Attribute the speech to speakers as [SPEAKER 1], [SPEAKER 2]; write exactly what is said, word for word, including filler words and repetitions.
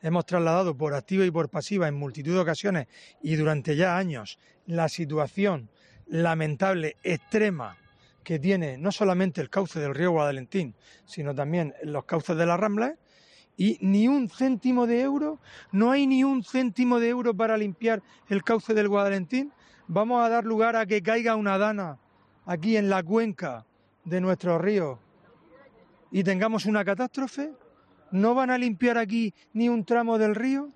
[SPEAKER 1] hemos trasladado por activa y por pasiva en multitud de ocasiones y durante ya años la situación lamentable, extrema, que tiene no solamente el cauce del río Guadalentín, sino también los cauces de las Ramblas, y ni un céntimo de euro, no hay ni un céntimo de euro para limpiar el cauce del Guadalentín. Vamos a dar lugar a que caiga una dana aquí en la cuenca de nuestros ríos y tengamos una catástrofe. ¿No van a limpiar aquí ni un tramo del río?